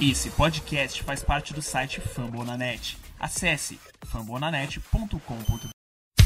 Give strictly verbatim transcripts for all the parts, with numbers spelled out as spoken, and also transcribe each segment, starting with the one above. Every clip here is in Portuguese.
Esse podcast faz parte do site Fambonanet. Acesse fambonanet ponto com ponto br.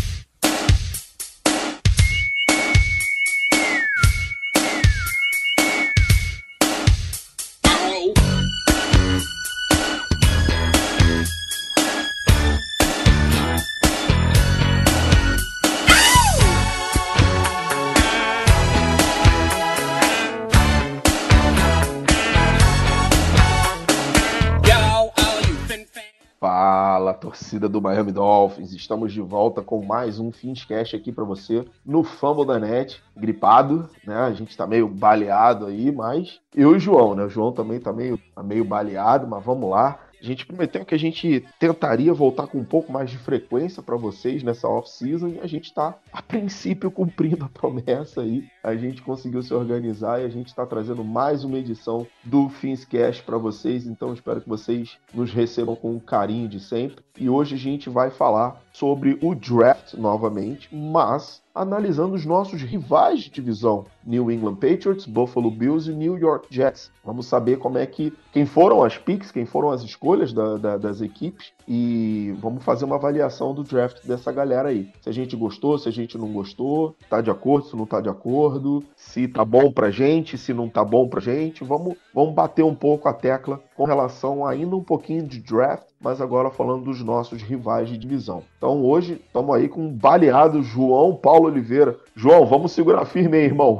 Fala, torcida do Miami Dolphins, estamos de volta com mais um Finscast aqui para você no Fambonanet, gripado, né? A gente tá meio baleado aí, mas eu e o João, né? O João também tá meio, tá meio baleado, mas vamos lá. A gente prometeu que a gente tentaria voltar com um pouco mais de frequência para vocês nessa off-season e a gente está, a princípio, cumprindo a promessa aí. A gente conseguiu se organizar e a gente está trazendo mais uma edição do Finscast para vocês, então espero que vocês nos recebam com o carinho de sempre. E hoje a gente vai falar sobre o draft novamente, mas analisando os nossos rivais de divisão, New England Patriots, Buffalo Bills e New York Jets. Vamos saber como é que, quem foram as picks, quem foram as escolhas da, da, das equipes e vamos fazer uma avaliação do draft dessa galera aí. Se a gente gostou, se a gente não gostou, tá de acordo, se não tá de acordo, se tá bom pra gente, se não tá bom pra gente. Vamos, vamos bater um pouco a tecla com relação a ainda um pouquinho de draft, mas agora falando dos nossos rivais de divisão. Então hoje estamos aí com um baleado João Paulo Oliveira. João, vamos segurar firme aí, irmão.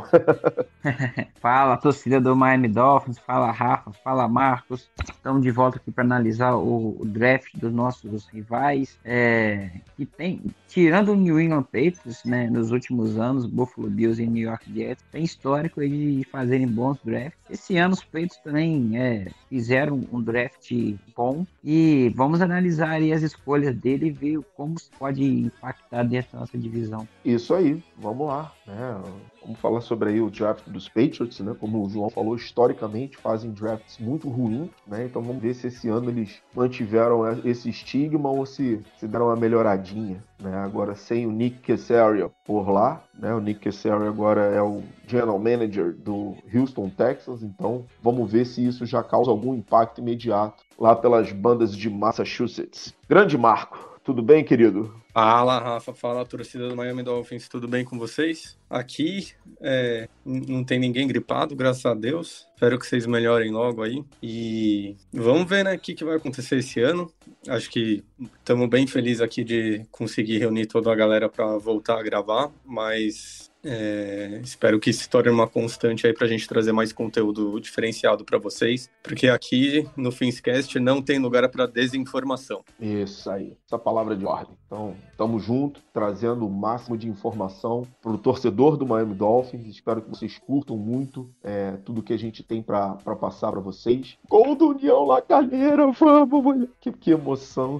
Fala, torcida do Miami Dolphins, fala Rafa, fala Marcos. Estamos de volta aqui para analisar o, o draft dos nossos rivais. É, que tem, tirando o New England Patriots, né, nos últimos anos, Buffalo Bills e New York Jets, tem histórico de fazerem bons drafts. Esse ano os Patriots também é, fizeram um draft bom e vamos analisar aí as escolhas dele e ver como pode impactar dentro da nossa divisão. Isso aí, vamos lá, né? Vamos falar sobre aí o draft dos Patriots, né? Como o João falou, historicamente fazem drafts muito ruins, né? Então vamos ver se esse ano eles mantiveram esse estigma ou se, se deram uma melhoradinha, né? Agora sem o Nick Caserio por lá, né? O Nick Caserio agora é o General Manager do Houston Texans, então vamos ver se isso já causa algum impacto imediato lá pelas bandas de Massachusetts. Grande Marco, tudo bem, querido? Fala, Rafa, fala, torcida do Miami Dolphins, tudo bem com vocês? Aqui é, não tem ninguém gripado, graças a Deus. Espero que vocês melhorem logo aí. E vamos ver, né, o que, que vai acontecer esse ano. Acho que estamos bem felizes aqui de conseguir reunir toda a galera para voltar a gravar, mas é, espero que se torne uma constante aí para a gente trazer mais conteúdo diferenciado para vocês, porque aqui no Finscast não tem lugar para desinformação. Isso aí, essa palavra de ordem. Então, estamos juntos, trazendo o máximo de informação para o torcedor do Miami Dolphins. Espero que vocês curtam muito é, tudo que a gente tem para passar para vocês. Gol do União Lacalheira, vamos, mulher. Que, que emoção.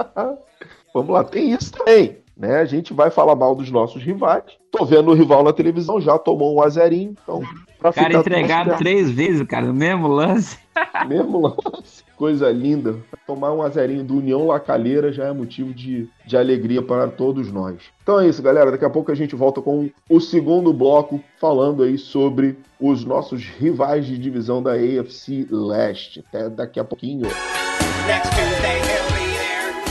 Vamos lá, tem isso também, né? A gente vai falar mal dos nossos rivais. Tô vendo o rival na televisão, já tomou um azerinho, então... Pra cara ficar entregado três vezes, cara, no mesmo lance. Mesmo lance, coisa linda. Tomar um azerinho do União Lacalheira já é motivo de, de alegria para todos nós. Então é isso, galera. Daqui a pouco a gente volta com o segundo bloco, falando aí sobre os nossos rivais de divisão da A F C Leste. Até daqui a pouquinho. Next Tuesday, he'll be there.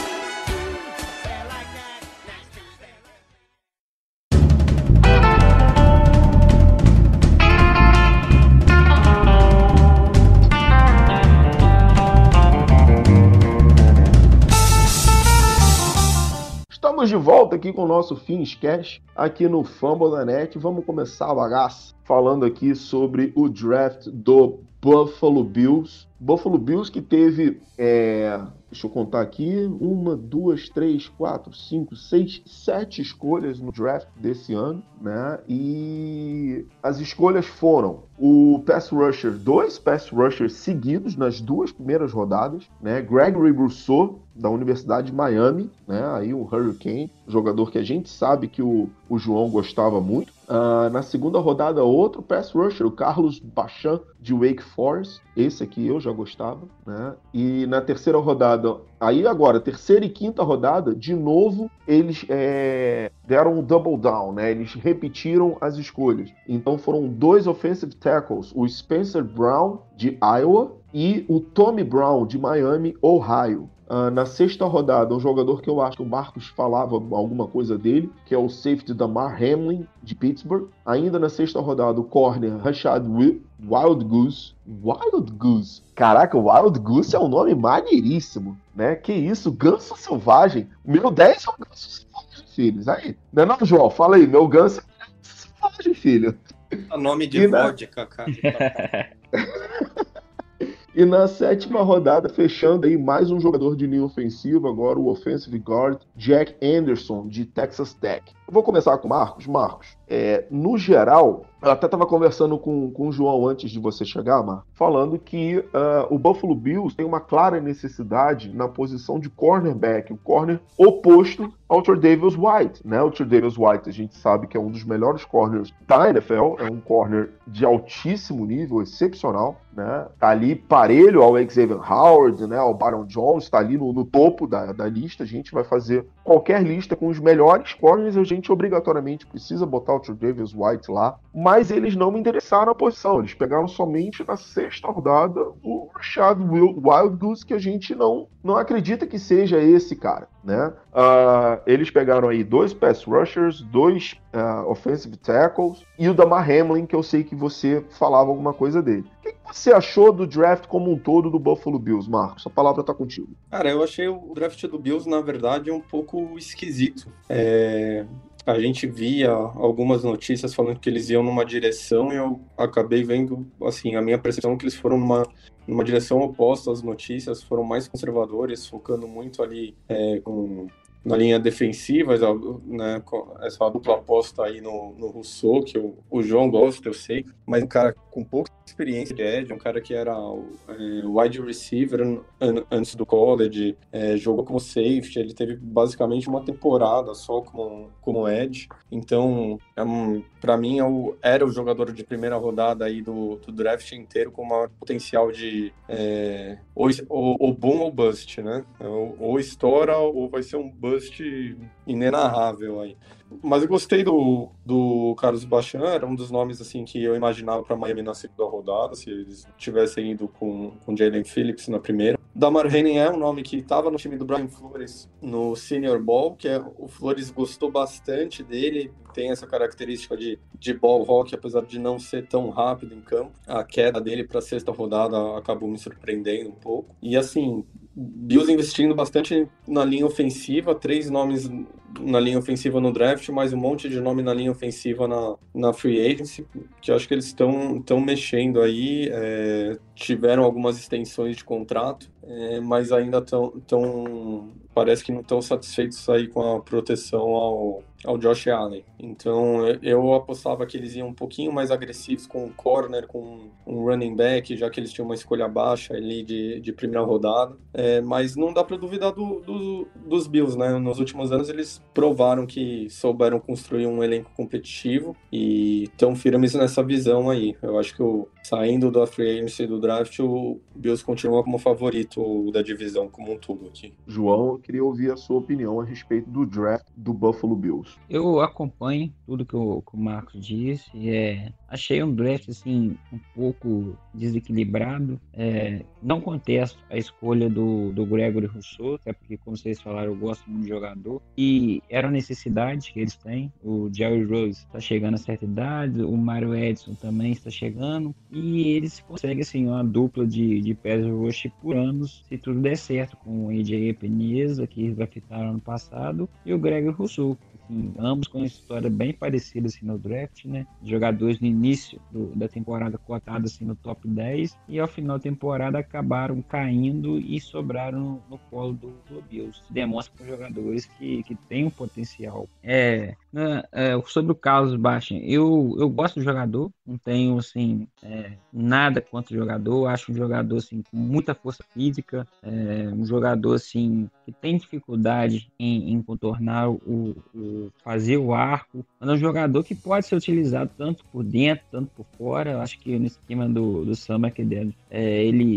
Estamos de volta aqui com o nosso Finscast, aqui no Fambonanet. Vamos começar a bagaça falando aqui sobre o draft do Buffalo Bills. Buffalo Bills que teve, é, deixa eu contar aqui, uma, duas, três, quatro, cinco, seis, sete escolhas no draft desse ano, né? E as escolhas foram o pass rusher, dois pass rushers seguidos nas duas primeiras rodadas, né? Gregory Rousseau, da Universidade de Miami, né? Aí o Hurricane, jogador que a gente sabe que o, o João gostava muito. Uh, na segunda rodada, outro pass rusher, o Carlos Bachan, de Wake Forest. Esse aqui eu já gostava, né? E na terceira rodada, aí agora, terceira e quinta rodada, de novo, eles é, deram um double down, né? Eles repetiram as escolhas. Então foram dois offensive tackles, o Spencer Brown, de Iowa, e o Tommy Brown, de Miami, Ohio. Uh, na sexta rodada, um jogador que eu acho que o Marcos falava alguma coisa dele, que é o safety Damar Hamlin, de Pittsburgh. Ainda na sexta rodada, o corner Rashad Wild Goose. Wild Goose. Caraca, Wild Goose é um nome maneiríssimo, né? Que isso, ganso selvagem. Meu dez é um ganso selvagem, filhos. Aí, não é não, João? Fala aí, meu ganso é um ganso selvagem, filho. É nome de e vodka, na... cara. E na sétima rodada, fechando aí mais um jogador de linha ofensiva, agora o offensive guard Jack Anderson, de Texas Tech. Eu vou começar com o Marcos. Marcos, é, no geral, eu até estava conversando com, com o João antes de você chegar, Marcos, falando que uh, o Buffalo Bills tem uma clara necessidade na posição de cornerback, o corner oposto ao Tre'Davious White, né? O Tre'Davious White, a gente sabe que é um dos melhores corners da N F L, é um corner de altíssimo nível, excepcional, né? Tá ali parelho ao Xavier Howard, né? Ao Baron Jones, tá ali no, no topo da, da lista. A gente vai fazer qualquer lista com os melhores corners, a gente obrigatoriamente precisa botar o Tre'Davious White lá, mas eles não me interessaram na posição, eles pegaram somente na sexta rodada o Rashad Wild Goose, que a gente não, não acredita que seja esse cara, né? Uh, eles pegaram aí dois pass rushers, dois uh, offensive tackles e o Damar Hamlin, que eu sei que você falava alguma coisa dele. O que, que você achou do draft como um todo do Buffalo Bills, Marcos? A palavra tá contigo. Cara, eu achei o draft do Bills, na verdade, um pouco esquisito. É... A gente via algumas notícias falando que eles iam numa direção e eu acabei vendo, assim, a minha percepção é que eles foram numa, numa direção oposta às notícias, foram mais conservadores, focando muito ali é, com, na linha defensiva, né, essa dupla aposta aí no, no Rousseau, que o, o João gosta, eu sei, mas um cara com pouca experiência de edge, um cara que era é, wide receiver an, antes do college, é, jogou como safety, ele teve basicamente uma temporada só como, como edge, então é um, para mim é o, era o jogador de primeira rodada aí do, do draft inteiro com maior potencial de é, ou, ou, ou boom ou bust, né? Ou, ou estoura ou vai ser um bust inenarrável aí. Mas eu gostei do, do Carlos Bachan, era um dos nomes assim que eu imaginava para Miami na segunda rodada, se eles tivessem ido com com Jalen Phillips na primeira. Damar Hamlin é um nome que estava no time do Brian Flores no Senior Bowl, que é, o Flores gostou bastante dele, tem essa característica de, de ball rock, apesar de não ser tão rápido em campo. A queda dele para a sexta rodada acabou me surpreendendo um pouco. E assim, Bills investindo bastante na linha ofensiva, três nomes na linha ofensiva no draft, mais um monte de nome na linha ofensiva na, na free agency, que eu acho que eles estão estão mexendo aí, é, tiveram algumas extensões de contrato, é, mas ainda estão tão, parece que não estão satisfeitos aí com a proteção ao, ao Josh Allen. Então eu apostava que eles iam um pouquinho mais agressivos com um corner, com um running back, já que eles tinham uma escolha baixa ali de, de primeira rodada. É, mas não dá para duvidar do, do, dos Bills, né? Nos últimos anos eles provaram que souberam construir um elenco competitivo e estão firmes nessa visão aí. Eu acho que o, saindo da free agency do draft, o Bills continua como favorito da divisão como um todo aqui. João, eu queria ouvir a sua opinião a respeito do draft do Buffalo Bills. Eu acompanho tudo que o, que o Marcos disse. É, achei um draft assim, um pouco desequilibrado. É, não contesto a escolha do, do Gregory Rousseau, até porque, como vocês falaram, eu gosto muito de jogador. E era a necessidade que eles têm. O Jerry Rose está chegando a certa idade, o Mario Edson também está chegando. E eles conseguem assim, uma dupla de, de pass rush por anos, se tudo der certo, com o A J Epineza, que eles draftaram ano passado, e o Gregory Rousseau. Assim, ambos com uma história bem parecida assim, no draft, né? Jogadores no início do, da temporada cotados assim, no top dez e ao final da temporada acabaram caindo e sobraram no, no colo do, do Bills. Demonstra para jogadores que, que têm um potencial. É, né, é, sobre o Carlos Bachan, eu, eu gosto do jogador, não tenho assim, é, nada contra o jogador, acho um jogador assim, com muita força física, é, um jogador assim, que tem dificuldade em, em contornar o, o fazer o arco, mas é um jogador que pode ser utilizado tanto por dentro, tanto por fora. Eu acho que no esquema do, do Sam McDaniel, é, eles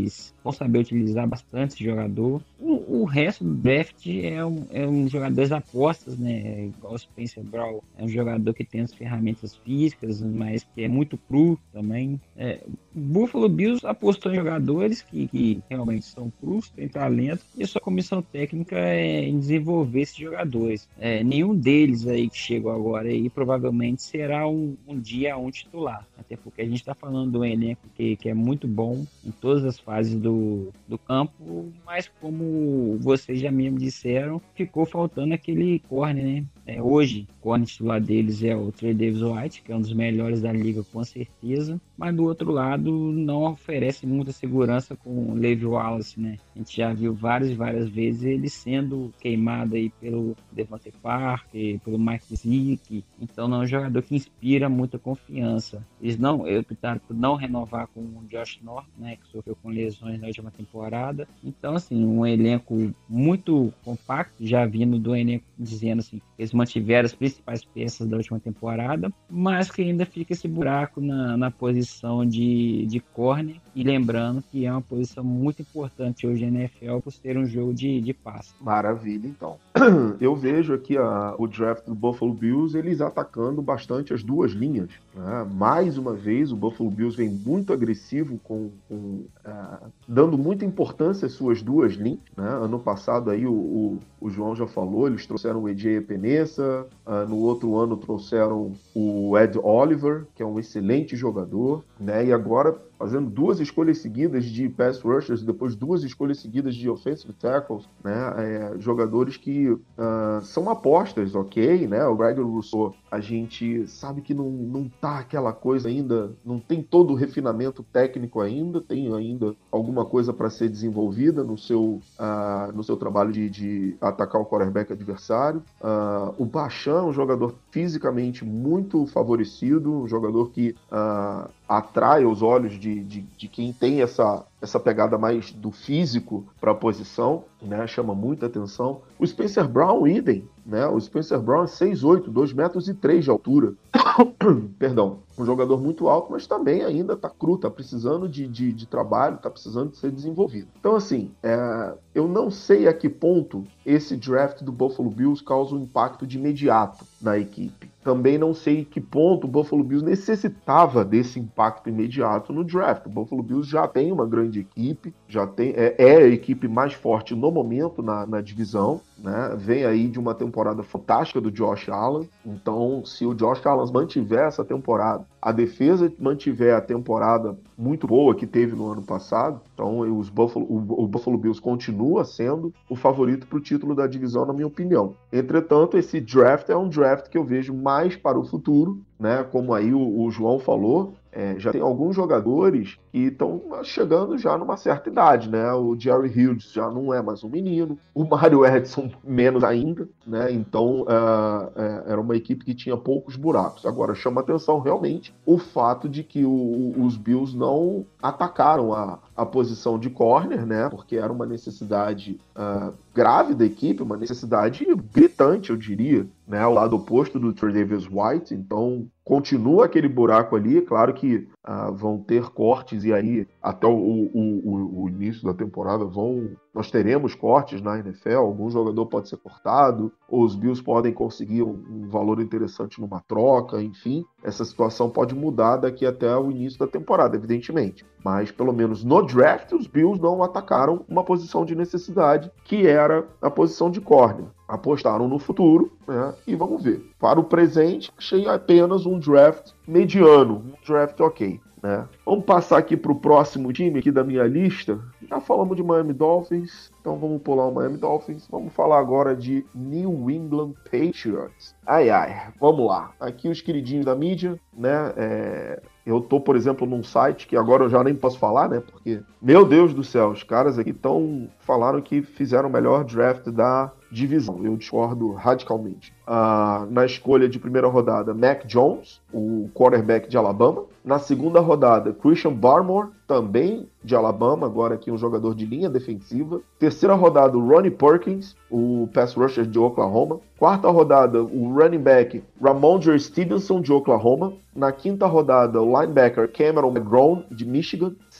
vão saber utilizar bastante esse jogador. O, o resto do draft é um, é um jogador apostas, né? Igual o Spencer Brown, é um jogador que tem as ferramentas físicas, mas que é muito cru também. É, o Buffalo Bills apostou em jogadores que, que realmente são crus, têm talento, e a sua comissão técnica é em desenvolver esses jogadores. É, nenhum deles aí que chegou agora aí provavelmente será um, um dia um titular, até porque a gente está falando de um elenco que, que é muito bom em todas as fases do, do campo, mas como vocês já mesmo disseram, ficou faltando aquele corner, né? É, hoje, o corner titular deles é o Trey Davis White, que é um dos melhores da liga com certeza, mas do outro lado não oferece muita segurança com o Levi Wallace, né? A gente já viu várias e várias vezes ele sendo queimado aí pelo Devontae Parker, pelo Mike Zick, então não é um jogador que inspira muita confiança. Eles não, optaram por não renovar com o Josh Norton, né, que sofreu com lesões na última temporada. Então, assim, um elenco muito compacto, já vindo do elenco dizendo assim, eles mantiveram as principais peças da última temporada, mas que ainda fica esse buraco na, na posição de, de corner, e lembrando que é uma posição muito importante hoje na N F L por ser um jogo de, de passe. Maravilha, então. Eu vejo aqui a, o draft do Buffalo Bills, eles atacando bastante as duas linhas, né? Mais uma vez, o Buffalo Bills vem muito agressivo, com, com uh, dando muita importância às suas duas linhas, né? Ano passado, aí, o, o, o João já falou, eles trouxeram o E J Epenesa, uh, no outro ano trouxeram o Ed Oliver, que é um excelente jogador, né? E agora fazendo duas escolhas seguidas de pass rushers, depois duas escolhas seguidas de offensive tackles, né? É, jogadores que uh, são apostas, ok, né? O Gregory Rousseau, a gente sabe que não, não tá aquela coisa ainda, não tem todo o refinamento técnico ainda, tem ainda alguma coisa para ser desenvolvida no seu, uh, no seu trabalho de, de atacar o quarterback adversário. Uh, o Bachan, um jogador fisicamente muito favorecido, um jogador que uh, atrai os olhos de, de, de quem tem essa, essa pegada mais do físico para a posição, né? Chama muita atenção. O Spencer Brown, idem, né? O Spencer Brown é seis oito, dois metros e três de altura. Perdão. Um jogador muito alto, mas também ainda tá cru, tá precisando de, de, de trabalho, tá precisando de ser desenvolvido. Então, assim, é, eu não sei a que ponto esse draft do Buffalo Bills causa um impacto de imediato na equipe. Também não sei em que ponto o Buffalo Bills necessitava desse impacto imediato no draft. O Buffalo Bills já tem uma grande equipe, já tem, é, é a equipe mais forte no momento na, na divisão, né? Vem aí de uma temporada fantástica do Josh Allen. Então, se o Josh Allen mantiver essa temporada, a defesa mantiver a temporada muito boa que teve no ano passado, então os Buffalo, o, o Buffalo Bills continua sendo o favorito para o título da divisão, na minha opinião. Entretanto, esse draft é um draft que eu vejo mais para o futuro, né? Como aí o, o João falou, é, já tem alguns jogadores que estão chegando já numa certa idade, né? O Jerry Hughes já não é mais um menino, o Mario Edson menos ainda, né? Então uh, uh, era uma equipe que tinha poucos buracos. Agora chama atenção realmente o fato de que o, os Bills não atacaram a, a posição de corner, né? Porque era uma necessidade uh, grave da equipe, uma necessidade gritante, eu diria, né? Ao lado oposto do Trey Davis White. Então continua aquele buraco ali. Claro que uh, vão ter cortes, e aí até o, o, o, o início da temporada vão, nós teremos cortes na N F L. Algum jogador pode ser cortado, ou os Bills podem conseguir um, um valor interessante numa troca, enfim. Essa situação pode mudar daqui até o início da temporada, evidentemente. Mas pelo menos no draft os Bills não atacaram uma posição de necessidade, que era a posição de corner. Apostaram no futuro, né? E vamos ver. Para o presente, achei apenas um draft mediano, um draft ok, né? Vamos passar aqui para o próximo time aqui da minha lista. Já falamos de Miami Dolphins, então vamos pular o Miami Dolphins. Vamos falar agora de New England Patriots. Ai, ai, vamos lá. Aqui os queridinhos da mídia, né? É... Eu tô, por exemplo, num site que agora eu já nem posso falar, né? Porque, meu Deus do céu, os caras aqui tão, falaram que fizeram o melhor draft da divisão. Eu discordo radicalmente. Ah, na escolha de primeira rodada, Mac Jones, o quarterback de Alabama. Na segunda rodada, Christian Barmore, também de Alabama, agora aqui um jogador de linha defensiva. Terceira rodada, o Ronnie Perkins, o pass rusher de Oklahoma. Quarta rodada, o running back Ramondre Stevenson, de Oklahoma. Na quinta rodada, o linebacker Cameron McGrone, de Michigan.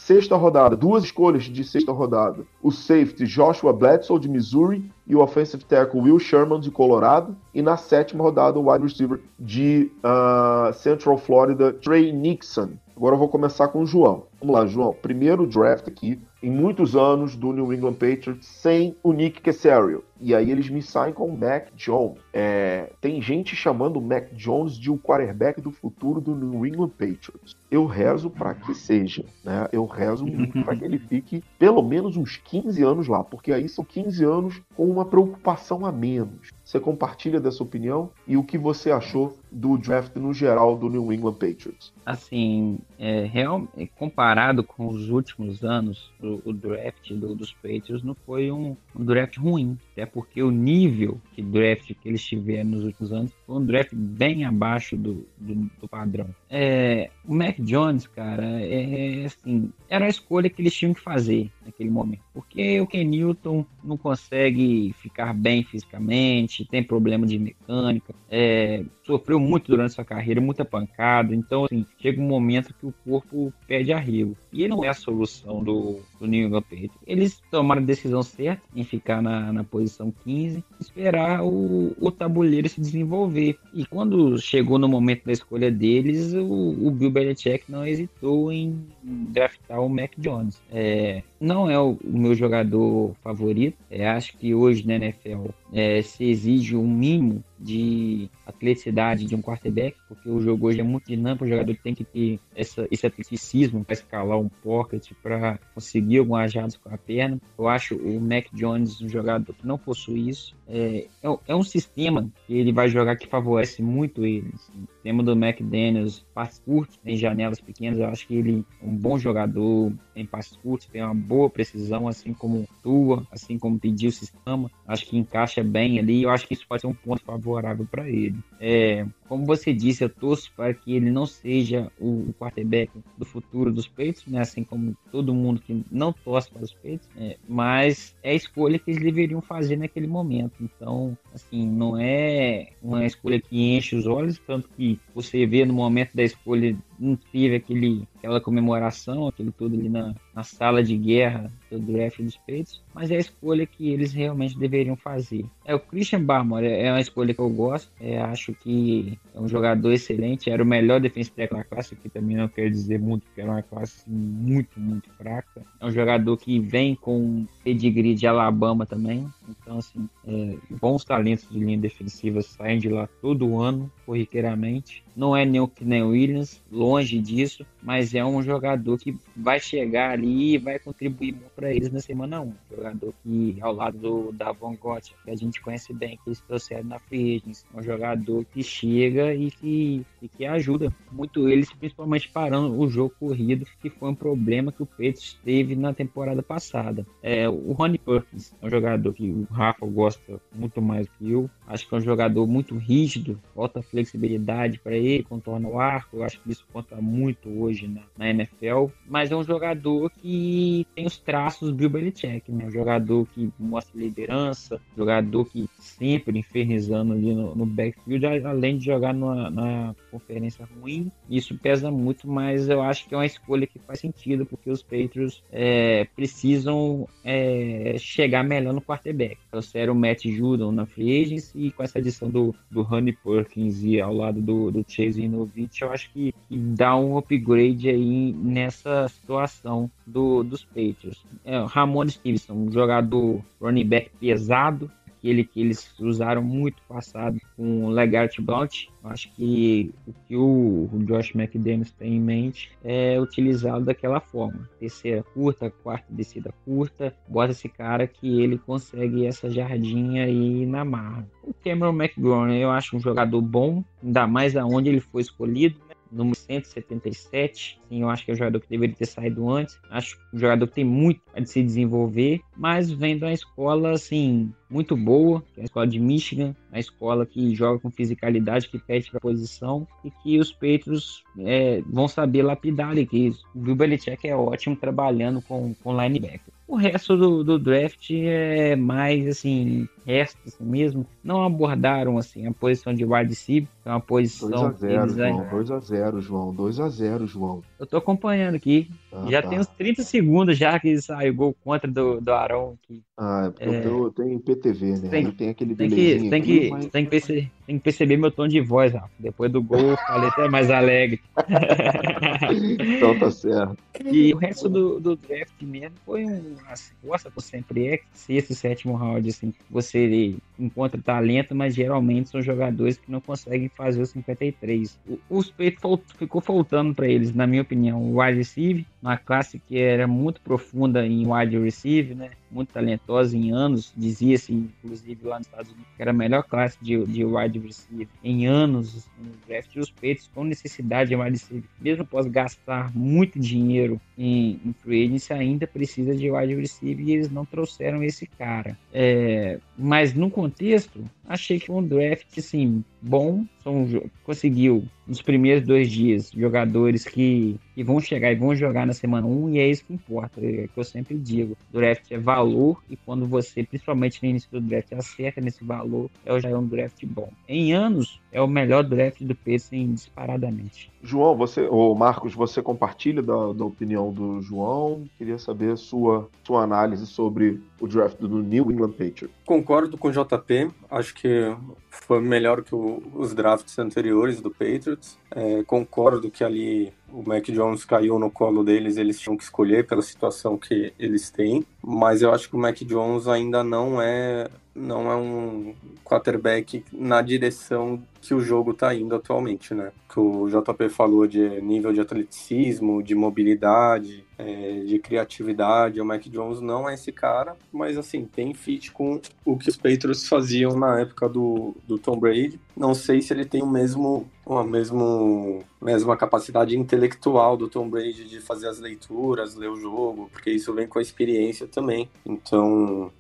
Sexta rodada, duas escolhas de sexta rodada. O safety Joshua Bledsoe, de Missouri, e o offensive tackle Will Sherman, de Colorado. E na sétima rodada, o wide receiver de uh, Central Florida, Trey Nixon. Agora eu vou começar com o João. Vamos lá, João. Primeiro draft aqui, em muitos anos, do New England Patriots, sem o Nick Caserio. E aí eles me saem com o Mac Jones. É, tem gente chamando o Mac Jones de o quarterback do futuro do New England Patriots. Eu rezo para que seja, né? Eu rezo muito para que ele fique pelo menos uns quinze anos lá, porque aí são quinze anos com uma preocupação a menos. Você compartilha dessa opinião? E o que você achou do draft no geral do New England Patriots? Assim, é, real, comparado com os últimos anos, o, o draft do, dos Patriots não foi um, um draft ruim, até porque o nível de draft que eles tiveram nos últimos anos foi um draft bem abaixo do, do, do padrão. É, o Mac Jones, cara, é, é, assim, era a escolha que eles tinham que fazer naquele momento, porque o Ken Newton não consegue ficar bem fisicamente, tem problema de mecânica, é, sofreu muito durante sua carreira, muita pancada, então assim, chega um momento que o corpo perde arrego. E não é a solução do, do New England Patriots. Eles tomaram a decisão certa em ficar na, na posição quinze, esperar o, o tabuleiro se desenvolver. E quando chegou no momento da escolha deles, o, o Bill Belichick não hesitou em draftar o Mac Jones. É, não é o, o meu jogador favorito. É, acho que hoje na N F L é, se exige um mínimo de atleticidade de um quarterback, porque o jogo hoje é muito dinâmico, o jogador tem que ter essa, esse atleticismo para escalar um pocket, para conseguir algumas jardas com a perna. Eu acho o Mac Jones um jogador que não possui isso. É, é, é um sistema que ele vai jogar que favorece muito ele. Assim. O sistema do McDaniels, passes curtos, tem janelas pequenas, eu acho que ele é um bom jogador, tem passes curtos, tem uma boa precisão, assim como Tua, assim como pediu o sistema, acho que encaixa bem ali, eu acho que isso pode ser um ponto favorável para ele. É, como você disse, eu torço para que ele não seja o, o quarterback do futuro dos Patriots, né? Assim como todo mundo que não torce para os Patriots, né? Mas é a escolha que eles deveriam fazer naquele momento. Então, assim, não é uma escolha que enche os olhos, tanto que você vê no momento da escolha não teve aquele, aquela comemoração, aquele tudo ali na, na sala de guerra do draft dos Patriots, mas é a escolha que eles realmente deveriam fazer. É, o Christian Barmore é uma escolha que eu gosto, é, acho que é um jogador excelente, era o melhor defensive tackle da classe, que também não quero dizer muito, porque era uma classe muito, muito fraca. É um jogador que vem com pedigree de Alabama também, então assim, é, bons talentos de linha defensiva saem de lá todo ano, corriqueiramente. Não é nem o Keenan Williams, longe disso, mas é um jogador que vai chegar ali e vai contribuir muito para eles na semana um. Jogador que, ao lado do Davon Gott, que a gente conhece bem, que eles trouxeram na free agency, um jogador que chega e que, e que ajuda muito eles, principalmente parando o jogo corrido, que foi um problema que o Patriots teve na temporada passada. É, o Ronnie Perkins é um jogador que o Rafa gosta muito mais que eu. Acho que é um jogador muito rígido, falta flexibilidade para ele, contorna o arco. Eu acho que isso conta muito hoje na, na N F L. Mas é um jogador que tem os traços do Bill Belichick, né? Um jogador que mostra liderança, jogador que sempre infernizando ali no, no backfield, além de jogar numa, na conferência ruim. Isso pesa muito, mas eu acho que é uma escolha que faz sentido, porque os Patriots é, precisam é, chegar melhor no quarterback. Trouxeram o Matt Judon na free agency, e com essa adição do, do Ronnie Perkins e ao lado do, do Chase Winovich, eu acho que, que dá um upgrade aí nessa situação do, dos Patriots. É, o Ramon Stevenson, um jogador running back pesado, aquele que eles usaram muito passado com o LeGarrette Blount. Acho que o que o Josh McDaniels tem em mente é utilizá-lo daquela forma. Terceira curta, quarta descida curta, bota esse cara que ele consegue essa jardinha aí na marra. O Cameron McGrone, eu acho um jogador bom, ainda mais aonde ele foi escolhido, né? Número cento e setenta e sete, sim, eu acho que é um jogador que deveria ter saído antes. Acho um jogador que tem muito a se desenvolver, mas vem de uma escola assim muito boa, que é a escola de Michigan, a escola que joga com fisicalidade, que pede para posição, e que os Patriots é, vão saber lapidar ali, que o Bill Belichick é ótimo trabalhando com, com linebacker. O resto do, do draft é mais assim, restos assim mesmo. Não abordaram assim a posição de wide receiver. que é uma posição dois a zero, eles aí- João. dois a zero, João. dois a zero, João. Eu tô acompanhando aqui. Ah, já tá. tem uns trinta segundos já que saiu gol contra do, do Arão aqui. Ah, é porque É. o teu eu tenho P T V, né? Tem- Aí tem aquele Tem que, delayzinho tem, aqui, que, mas... tem, que perceber, tem que perceber meu tom de voz, Rafa. Depois do gol eu falei até mais alegre. Então tá certo. E o resto do, do draft mesmo foi um. Assim, gosta por sempre é sexto, sétimo round, assim. Você encontra talento, mas geralmente são jogadores que não conseguem fazer os cinquenta e três. O, os peitos falt, ficou faltando para eles, na minha opinião, o wide receiver, uma classe que era muito profunda em wide receiver, né? Muito talentosa em anos, dizia-se, inclusive lá nos Estados Unidos, que era a melhor classe de, de wide receiver em anos no draft. E os Patriots com necessidade de wide receiver, mesmo após gastar muito dinheiro em, em free agency, ainda precisa de wide receiver e eles não trouxeram esse cara. É, mas no contexto, achei que foi um draft assim, bom. São, conseguiu nos primeiros dois dias jogadores que, que vão chegar e vão jogar na semana um, e é isso que importa, é que eu sempre digo. O draft é valor, e quando você, principalmente no início do draft, acerta nesse valor, é já é um draft bom. Em anos, é o melhor draft do Patriots disparadamente. João, você, ou Marcos, você compartilha da, da opinião do João? Queria saber a sua, sua análise sobre o draft do New England Patriots. Concordo com o J P, acho que foi melhor que o, os drafts anteriores do Patriots. É, concordo que ali o Mac Jones caiu no colo deles, eles tinham que escolher pela situação que eles têm, mas eu acho que o Mac Jones ainda não é, não é um quarterback na direção que o jogo está indo atualmente, né? Que o J P falou de nível de atleticismo, de mobilidade, é, de criatividade. O Mac Jones não é esse cara, mas assim, tem fit com o que os Patriots faziam na época do, do Tom Brady. Não sei se ele tem o mesmo, a mesmo, mesma capacidade intelectual do Tom Brady de fazer as leituras, ler o jogo, porque isso vem com a experiência também. Então,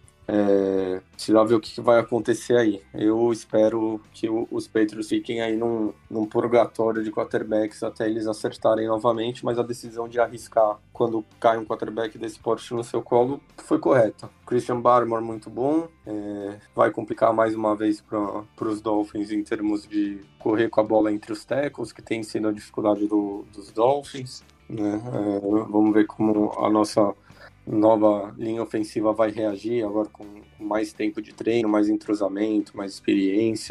é, precisa ver o que vai acontecer aí. Eu espero que o, os Patriots fiquem aí num, num purgatório de quarterbacks até eles acertarem novamente, mas a decisão de arriscar quando cai um quarterback desse porte no seu colo foi correta. Christian Barmore muito bom, é, vai complicar mais uma vez para os Dolphins em termos de correr com a bola entre os tackles, que tem sido a dificuldade do, dos Dolphins, né? É, vamos ver como a nossa nova linha ofensiva vai reagir agora com mais tempo de treino, mais entrosamento, mais experiência.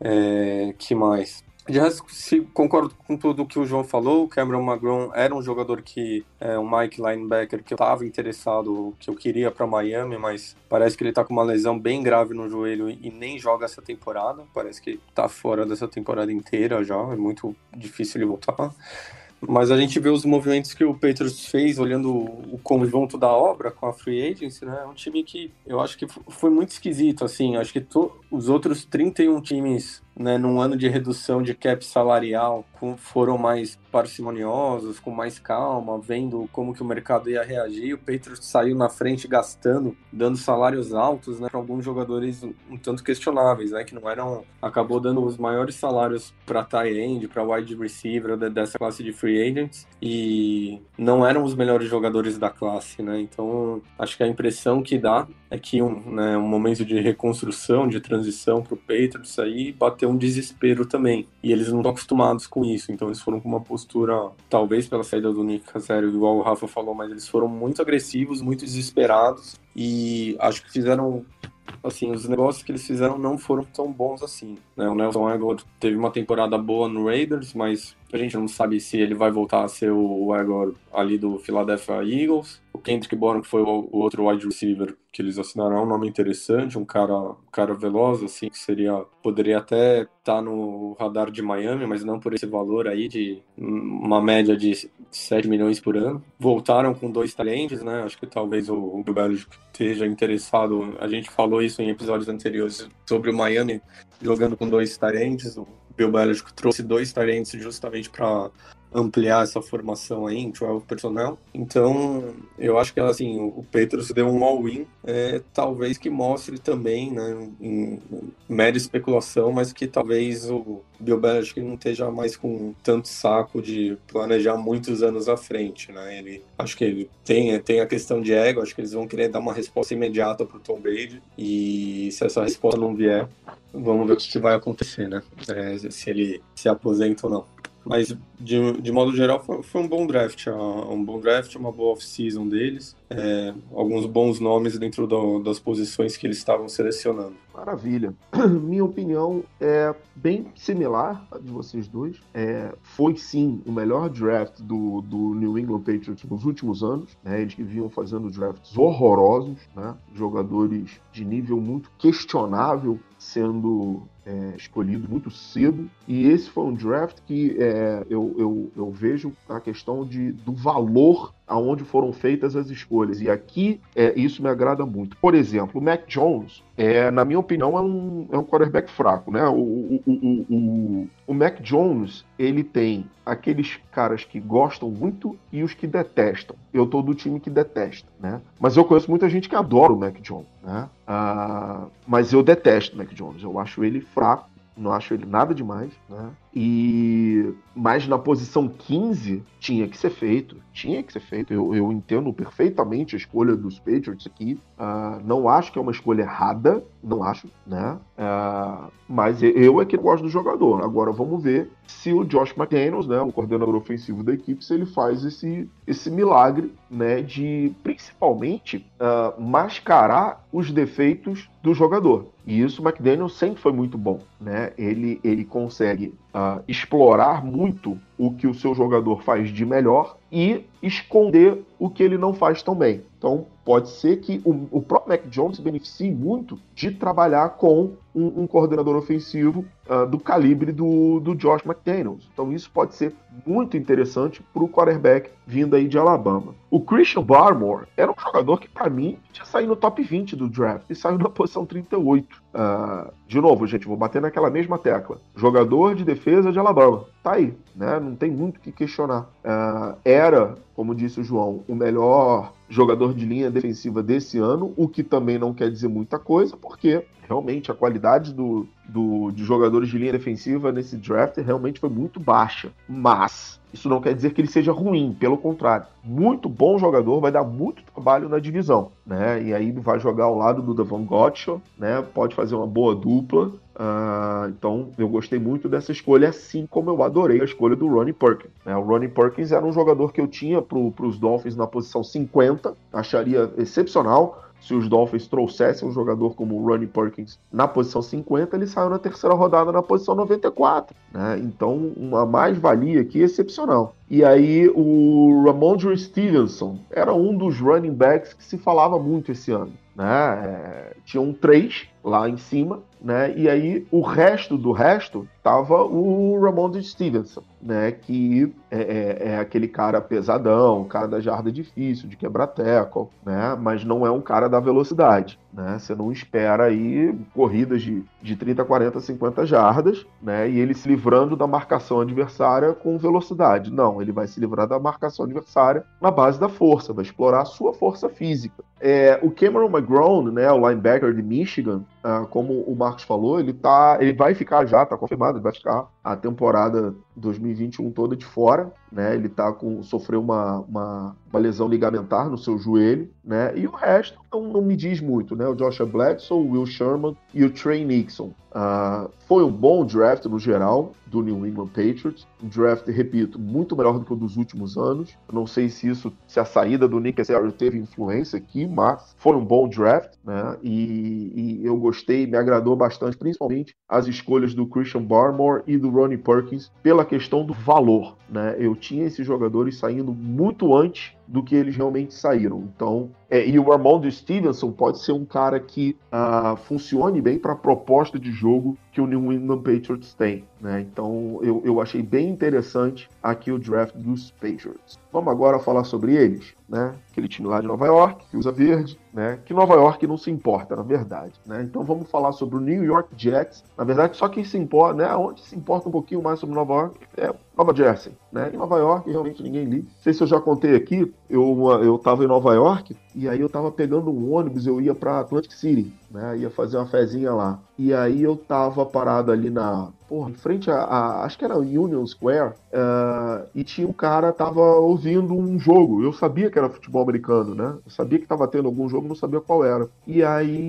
É, que mais? De resto, se, concordo com tudo que o João falou. O Cameron McGrone era um jogador que é um Mike linebacker que eu estava interessado, que eu queria para Miami, mas parece que ele está com uma lesão bem grave no joelho e nem joga essa temporada. Parece que está fora dessa temporada inteira já, é muito difícil ele voltar. Mas a gente vê os movimentos que o Patriots fez, olhando o conjunto da obra com a Free Agency, né? É um time que eu acho que foi muito esquisito, assim. Acho que to- os outros trinta e um times, né, num ano de redução de cap salarial, com, foram mais parcimoniosos, com mais calma, vendo como que o mercado ia reagir. O Patriots saiu na frente gastando, dando salários altos, né, para alguns jogadores um, um tanto questionáveis, né, que não eram... Acabou dando os maiores salários para tight end, para wide receiver dessa classe de free agents, e não eram os melhores jogadores da classe, né? Então, acho que a impressão que dá é que um, né, um momento de reconstrução, de transição para o Patriots aí bateu um desespero também. E eles não estão acostumados com isso, então eles foram com uma postura, talvez pela saída do Nick Caserio, igual o Rafa falou, mas eles foram muito agressivos, muito desesperados, e acho que fizeram... Assim, os negócios que eles fizeram não foram tão bons assim, né? O Nelson Agholor teve uma temporada boa no Raiders, mas a gente não sabe se ele vai voltar a ser o Agholor ali do Philadelphia Eagles. O Kendrick Bourne, que foi o outro wide receiver que eles assinaram, é um nome interessante, um cara, um cara veloz, assim, que seria, poderia até estar no radar de Miami, mas não por esse valor aí de uma média de sete milhões por ano. Voltaram com dois talentos, né? Acho que talvez o, o Bill Belichick esteja interessado. A gente falou isso em episódios anteriores sobre o Miami jogando com dois talentos. O Bill Belichick trouxe dois talentos justamente para ampliar essa formação aí em doze personnel. Então, eu acho que assim, o Patriots deu um all-in, é, talvez que mostre também, né, em mera especulação, mas que talvez o Bill Belichick não esteja mais com tanto saco de planejar muitos anos à frente, né? Ele, acho que ele tem, tem a questão de ego, acho que eles vão querer dar uma resposta imediata pro Tom Brady, e se essa resposta não vier, vamos ver o que vai acontecer, né? É, se ele se aposenta ou não. Mas, de, de modo geral, foi, foi um bom draft. Um bom draft, uma boa off-season deles. É, alguns bons nomes dentro do, das posições que eles estavam selecionando. Maravilha. Minha opinião é bem similar à de vocês dois. É, foi, sim, o melhor draft do, do New England Patriots nos últimos anos. Né? Eles que vinham fazendo drafts horrorosos, né? Jogadores de nível muito questionável sendo é, escolhido muito cedo, e esse foi um draft que é, eu, eu, eu vejo a questão de, do valor aonde foram feitas as escolhas, e aqui é, isso me agrada muito. Por exemplo, o Mac Jones, é, na minha opinião, é um, é um quarterback fraco, né? O, o, o, o, o Mac Jones, ele tem aqueles caras que gostam muito e os que detestam. Eu tô do time que detesta, né? Mas eu conheço muita gente que adora o Mac Jones, né? Ah, mas eu detesto o Mac Jones, eu acho ele fraco, não acho ele nada demais, né? E mas na posição quinze tinha que ser feito, tinha que ser feito. Eu, eu entendo perfeitamente a escolha dos Patriots aqui. Uh, não acho que é uma escolha errada, não acho, né? Uh, mas eu é que gosto do jogador. Agora vamos ver se o Josh McDaniels, né, o coordenador ofensivo da equipe, se ele faz esse, esse milagre, né, de principalmente uh, mascarar os defeitos do jogador. E isso o McDaniels sempre foi muito bom, né? Ele, ele consegue uh, explorar muito o que o seu jogador faz de melhor e esconder o que ele não faz tão bem. Então, pode ser que o, o próprio Mac Jones se beneficie muito de trabalhar com um, um coordenador ofensivo uh, do calibre do, do Josh McDaniels. Então, isso pode ser muito interessante para o quarterback vindo aí de Alabama. O Christian Barmore era um jogador que, para mim, tinha saído no top vinte do draft e saiu na posição trinta e oito. Uh, de novo, gente, vou bater naquela mesma tecla. Jogador de defesa de Alabama. Tá aí, né? Não tem muito o que questionar. Uh, era, como disse o João, o melhor jogador de linha defensiva desse ano, o que também não quer dizer muita coisa, porque realmente a qualidade do, do, de jogadores de linha defensiva nesse draft realmente foi muito baixa. Mas isso não quer dizer que ele seja ruim, pelo contrário. Muito bom jogador, vai dar muito trabalho na divisão, né? E aí vai jogar ao lado do Davon Godchaux, né? Pode fazer uma boa dupla. Uh, então eu gostei muito dessa escolha, assim como eu adorei a escolha do Ronnie Perkins, né? O Ronnie Perkins era um jogador que eu tinha para os Dolphins na posição cinquenta, acharia excepcional. Se os Dolphins trouxessem um jogador como o Ronnie Perkins na posição cinquenta, ele saiu na terceira rodada na posição noventa e quatro, né? Então, uma mais-valia aqui excepcional. E aí, o Ramondre Stevenson era um dos running backs que se falava muito esse ano, né? É, tinham três lá em cima, né? E aí, o resto do resto tava o Ramondre Stevenson, né? Que é, é, é aquele cara pesadão, cara da jarda difícil, de quebrar tackle, né? Mas não é um cara da velocidade, né? Você não espera aí corridas de, de trinta, quarenta, cinquenta jardas, né? E ele se livrando da marcação adversária com velocidade. Não, ele vai se livrar da marcação adversária na base da força, vai explorar a sua força física. É, o Cameron McGrone, né, o linebacker de Michigan, ah, como o Marcos falou, ele, tá, ele vai ficar já, tá confirmado, ele vai ficar a temporada dois mil e vinte e um toda de fora, né? Ele tá com, sofreu uma, uma, uma lesão ligamentar no seu joelho, né? E o resto não, não me diz muito, né? O Joshua Bledsoe, o Will Sherman e o Trey Nixon. Uh, foi um bom draft no geral do New England Patriots, um draft, repito, muito melhor do que o dos últimos anos. Eu não sei se isso, se a saída do Nick Caserio teve influência aqui, mas foi um bom draft, né? E, e eu gostei, me agradou bastante, principalmente as escolhas do Christian Barmore e do Ronnie Perkins pela questão do valor, né? Eu tinha esses jogadores saindo muito antes do que eles realmente saíram. Então, é, e o Ramondre Stevenson pode ser um cara que uh, funcione bem para a proposta de jogo que o New England Patriots tem, né? Então, eu, eu achei bem interessante aqui o draft dos Patriots. Vamos agora falar sobre eles, né? aquele time lá de Nova York, que usa verde, né? Que Nova York não se importa, na verdade, né? Então vamos falar sobre o New York Jets. Na verdade, só quem se importa, né? Onde se importa um pouquinho mais sobre Nova York é Nova Jersey, né? Em Nova York, realmente ninguém liga. Não sei se eu já contei aqui, eu, eu tava em Nova York e aí eu tava pegando um ônibus, eu ia pra Atlantic City, né? Ia fazer uma fezinha lá. E aí eu tava parado ali na... Porra, em frente a, a acho que era Union Square, uh, e tinha um cara, tava ouvindo um jogo. Eu sabia que era futebol americano, né? Eu sabia que tava tendo algum jogo, não sabia qual era. E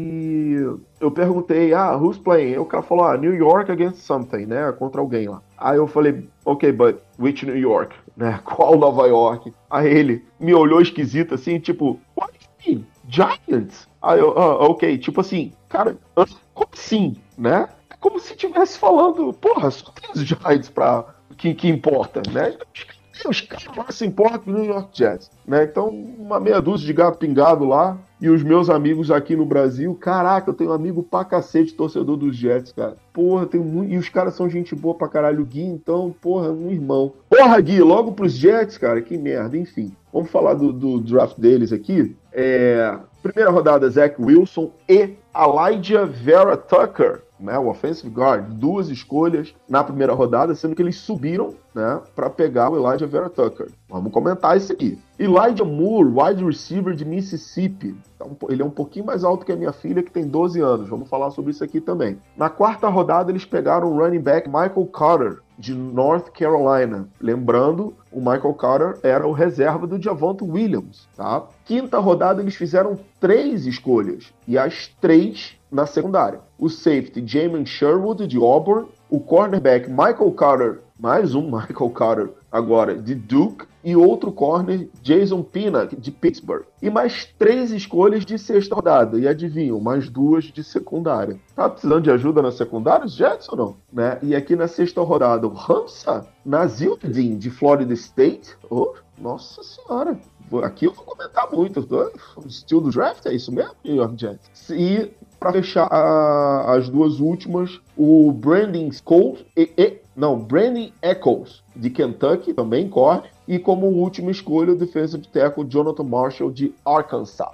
aí eu perguntei, ah, who's playing? Aí o cara falou, ah, New York against something, né? Contra alguém lá. Aí eu falei, ok, but which New York? Né? Qual Nova York? Aí ele me olhou esquisito assim, tipo, what do you mean? Giants? Aí eu, ah, ok, tipo assim, cara, como assim, né? Como se estivesse falando, porra, só tem os Giants pra, que, que importa, né? Os caras lá se importam com o New York Jets, né? Então, uma meia dúzia de gato pingado lá, e os meus amigos aqui no Brasil, caraca, eu tenho um amigo pra cacete, torcedor dos Jets, cara. Porra, tem muito... E os caras são gente boa pra caralho. O Gui, então, porra, um irmão. Porra, Gui, logo pros Jets, cara, que merda, enfim. Vamos falar do, do draft deles aqui. É... Primeira rodada, Zach Wilson e Elijah Vera Tucker, né, o offensive guard, duas escolhas na primeira rodada, sendo que eles subiram, né, para pegar o Elijah Vera Tucker. Vamos comentar isso aqui. Elijah Moore, wide receiver de Mississippi. Então, ele é um pouquinho mais alto que a minha filha, que tem doze anos. Vamos falar sobre isso aqui também. Na quarta rodada, eles pegaram o running back Michael Carter, de North Carolina. Lembrando, o Michael Carter era o reserva do Javonte Williams, tá? Quinta rodada, eles fizeram três escolhas, e as três na secundária. O safety Jamin Sherwood, de Auburn, o cornerback Michael Carter, mais um Michael Carter agora, de Duke, e outro corner, Jason Pinnock, de Pittsburgh. E mais três escolhas de sexta rodada. E adivinham, mais duas de secundária. Tá precisando de ajuda na secundária, os Jets ou não? Né? E aqui na sexta rodada, o Hamza Nasirildeen, de Florida State. Oh, nossa senhora. Aqui eu vou comentar muito. O estilo do draft é isso mesmo, New York Jets. E para fechar a, as duas últimas, o Brandon Scholes, e, e, não, Brandon Echols, de Kentucky, também corre. E como última escolha, o defensive tackle Jonathan Marshall, de Arkansas.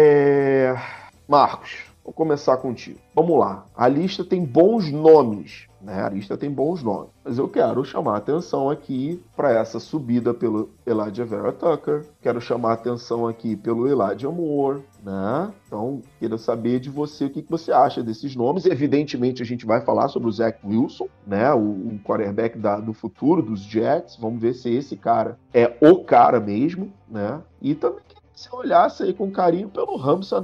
É... Marcos, vou começar contigo. Vamos lá. A lista tem bons nomes, né? A lista tem bons nomes. Mas eu quero chamar a atenção aqui para essa subida pelo Elijah Vera Tucker. Quero chamar a atenção aqui pelo Elijah Moore, né? Então, quero saber de você o que você acha desses nomes. Evidentemente, a gente vai falar sobre o Zach Wilson, né? O, o quarterback da, do futuro dos Jets. Vamos ver se esse cara é o cara mesmo, né? E também se olhasse aí com carinho pelo Hamza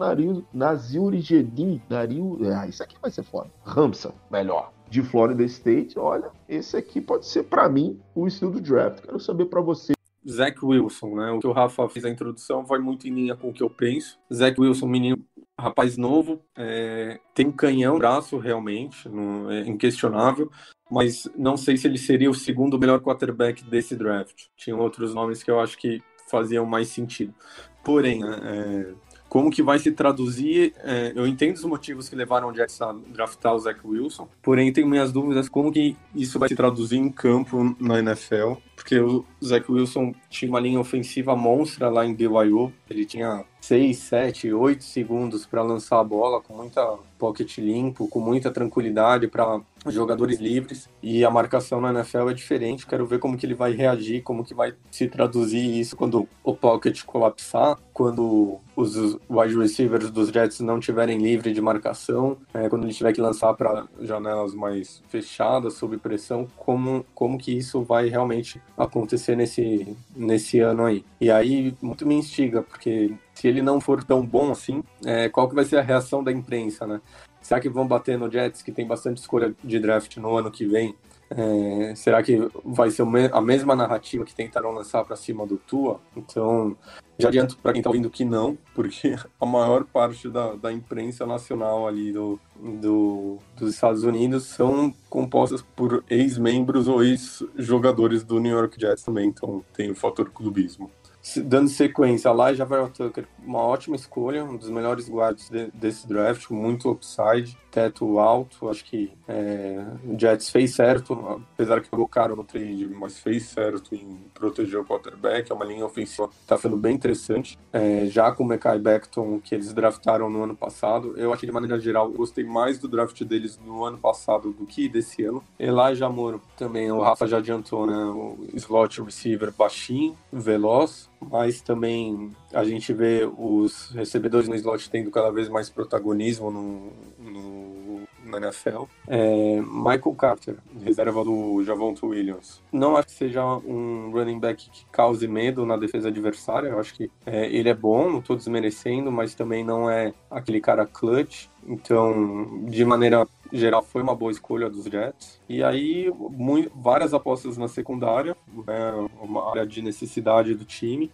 Nasirildeen, Naril, ah, isso aqui vai ser foda. Hamza, melhor, de Florida State. Olha, esse aqui pode ser para mim o estilo do draft. Quero saber para você. Zach Wilson, né? O que o Rafa fez a introdução vai muito em linha com o que eu penso. Zach Wilson, menino, rapaz novo, é, tem um canhão no braço realmente, não, é inquestionável. Mas não sei se ele seria o segundo melhor quarterback desse draft. Tinham outros nomes que eu acho que faziam mais sentido. Porém, é, como que vai se traduzir? É, eu entendo os motivos que levaram o Jets a draftar o Zach Wilson, porém tenho minhas dúvidas como que isso vai se traduzir em campo na N F L, porque o Zach Wilson tinha uma linha ofensiva monstra lá em B Y U, ele tinha seis, sete, oito segundos para lançar a bola, com muita pocket limpo, com muita tranquilidade para jogadores livres, e a marcação na N F L é diferente. Quero ver como que ele vai reagir, como que vai se traduzir isso quando o pocket colapsar, quando os wide receivers dos Jets não tiverem livre de marcação, é, quando ele tiver que lançar para janelas mais fechadas, sob pressão, como, como que isso vai realmente acontecer nesse, nesse ano aí. E aí muito me instiga, porque se ele não for tão bom assim, é, qual que vai ser a reação da imprensa, né? Será que vão bater no Jets, que tem bastante escolha de draft no ano que vem? É, será que vai ser a mesma narrativa que tentaram lançar para cima do Tua? Então, já adianto para quem está ouvindo que não, porque a maior parte da, da imprensa nacional ali do, do, dos Estados Unidos são compostas por ex-membros ou ex-jogadores do New York Jets também, então tem o fator clubismo. Dando sequência, Elijah Vera Tucker, uma ótima escolha, um dos melhores guards de, desse draft, muito upside. teto alto. Acho que é, o Jets fez certo, apesar que pagou caro no trade, mas fez certo em proteger o quarterback. É uma linha ofensiva que está sendo bem interessante. É, já com o Mekhi Becton, que eles draftaram no ano passado, eu acho que de maneira geral eu gostei mais do draft deles no ano passado do que desse ano. Elijah Moore também, o Rafa já adiantou, né? O slot receiver baixinho, veloz, mas também a gente vê os recebedores no slot tendo cada vez mais protagonismo no, no, na N F L. É, Michael Carter, reserva do Javonte Williams. Não acho que seja um running back que cause medo na defesa adversária. Eu acho que é, ele é bom, não estou desmerecendo, mas também não é aquele cara clutch. Então, de maneira geral, foi uma boa escolha dos Jets. E aí, muito, várias apostas na secundária, né, uma área de necessidade do time.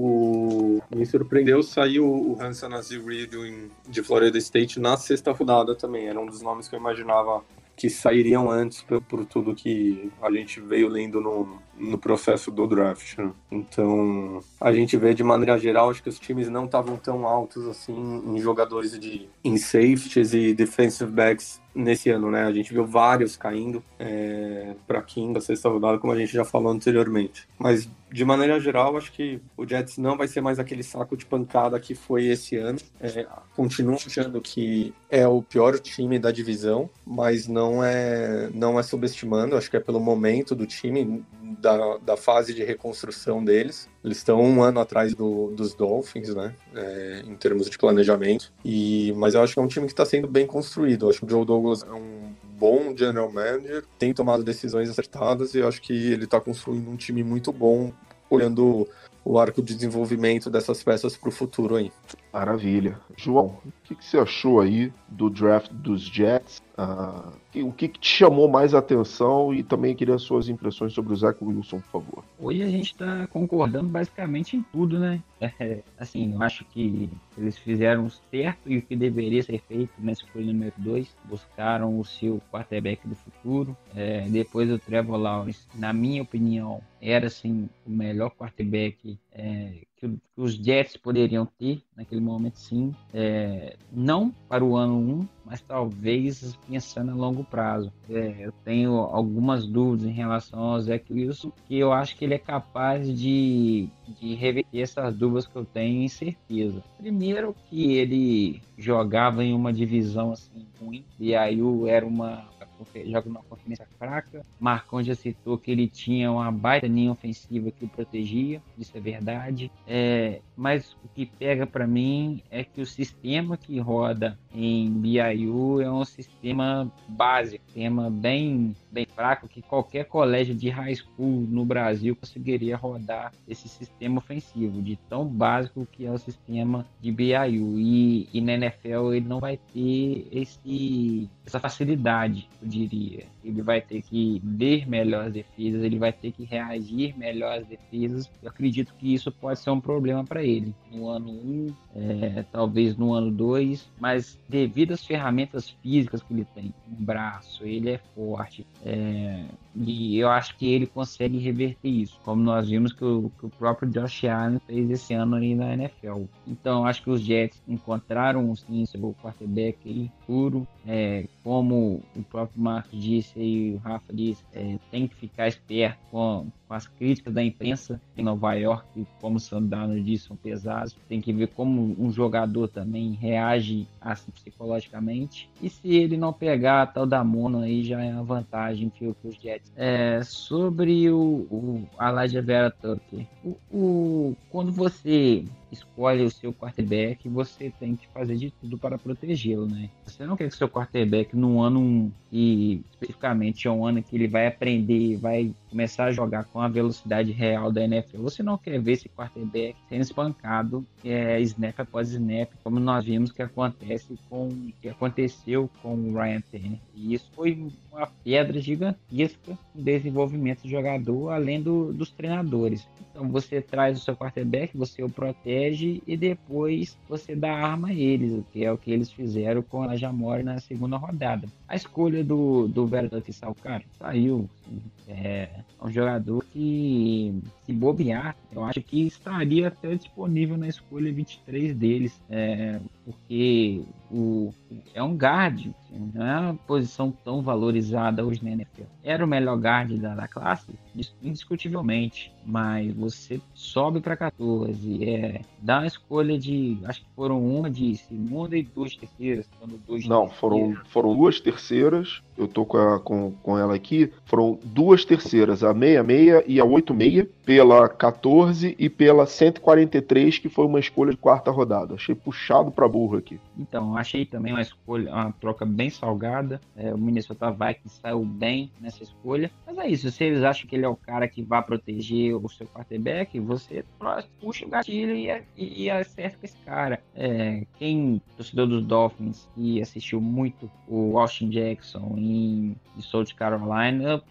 O, me surpreendeu, saiu o Hanson Azir de Florida State na sexta rodada também. Era um dos nomes que eu imaginava que sairiam antes por, por tudo que a gente veio lendo no, no processo do draft, né? Então, a gente vê de maneira geral, acho que os times não estavam tão altos assim em jogadores de em safeties e defensive backs nesse ano, né? A gente viu vários caindo é, para quinta, sexta rodada, como a gente já falou anteriormente. Mas, de maneira geral, acho que o Jets não vai ser mais aquele saco de pancada que foi esse ano. É, continuo achando que é o pior time da divisão, mas não é, não é subestimando. Acho que é pelo momento do time, da, da fase de reconstrução deles. Eles estão um ano atrás do, dos Dolphins, né? É, em termos de planejamento. E, mas eu acho que é um time que está sendo bem construído. Eu acho que o Joe Douglas é um bom general manager, tem tomado decisões acertadas e eu acho que ele está construindo um time muito bom, olhando o arco de desenvolvimento dessas peças para o futuro aí. Maravilha. João, o que, que você achou aí do draft dos Jets? Ah, o que, que te chamou mais a atenção e também queria as suas impressões sobre o Zach Wilson, por favor. Hoje a gente está concordando basicamente em tudo, né? É, assim, eu acho que eles fizeram certo e o que deveria ser feito na escolha número dois. Buscaram o seu quarterback do futuro. É, depois o Trevor Lawrence, na minha opinião, era assim, o melhor quarterback é, que, que os Jets poderiam ter naquele momento, sim. É, não para o ano um, mas talvez pensando a longo prazo. É, eu tenho algumas dúvidas em relação ao Zach Wilson, que eu acho que ele é capaz de, de reverter essas dúvidas que eu tenho em certeza. Primeiro que ele jogava em uma divisão assim ruim, e aí era uma joga numa conferência fraca. Marcão já citou que ele tinha uma baita linha ofensiva que o protegia, isso é verdade. É, mas o que pega para mim é que o sistema que roda em B I U é um sistema básico, sistema bem, bem fraco, que qualquer colégio de high school no Brasil conseguiria rodar esse sistema ofensivo, de tão básico que é o sistema de B I U. E, e na N F L ele não vai ter esse, essa facilidade, eu diria. Ele vai ter que ler melhor as defesas, ele vai ter que reagir melhor às defesas. Eu acredito que isso pode ser um problema para ele no ano um, é, talvez no ano dois, mas devido às ferramentas físicas que ele tem, um braço, ele é forte, é, e eu acho que ele consegue reverter isso, como nós vimos que o, que o próprio Josh Allen fez esse ano aí na N F L. Então acho que os Jets encontraram sim seu quarterback aí puro, é, como o próprio Marcos disse e o Rafa disse, é, tem que ficar esperto com, com as críticas da imprensa em Nova York, como o Sandano disse, são pesados. Tem que ver como um jogador também reage assim psicologicamente. E se ele não pegar a tal da Mona, aí já é uma vantagem que, que os Jets. É, sobre o, o Elijah Vera Tucker, o, o, quando você escolhe o seu quarterback, você tem que fazer de tudo para protegê-lo, né? Você não quer que o seu quarterback no ano um, e especificamente é um ano que ele vai aprender, vai começar a jogar com a velocidade real da N F L, você não quer ver esse quarterback sendo espancado é, snap após snap, como nós vimos que acontece com que aconteceu com o Ryan Tannehill. E isso foi uma pedra gigantesca no desenvolvimento do jogador, além do, dos treinadores. Então você traz o seu quarterback, você o protege e depois você dá arma a eles, que é o que eles fizeram com a Jamore na segunda rodada. A escolha do, do Vera Tucker, cara, saiu É um jogador que, se bobear, eu acho que estaria até disponível na escolha vinte e três deles, é, porque o, é um guard, assim, não é uma posição tão valorizada hoje na N F L. Era o melhor guard da, da classe? Indiscutivelmente, mas você sobe para quatorze, é, dá uma escolha de, acho que foram uma de segunda e duas terceiras, quando duas Não, terceiras. foram, foram duas terceiras, eu tô com, a, com, com ela aqui, foram duas terceiras, a sessenta e seis e a oitenta e seis, pela quatorze e pela cento e quarenta e três, que foi uma escolha de quarta rodada. Achei puxado pra burro aqui. Então, achei também uma escolha, uma troca bem salgada. É, o Minnesota Vikings saiu bem nessa escolha. Mas é isso, se vocês acham que ele é o cara que vai proteger o seu quarterback, você puxa o gatilho e, e, e acerta com esse cara. É, quem, torcedor dos Dolphins, que assistiu muito o Austin Jackson em, em South Carolina,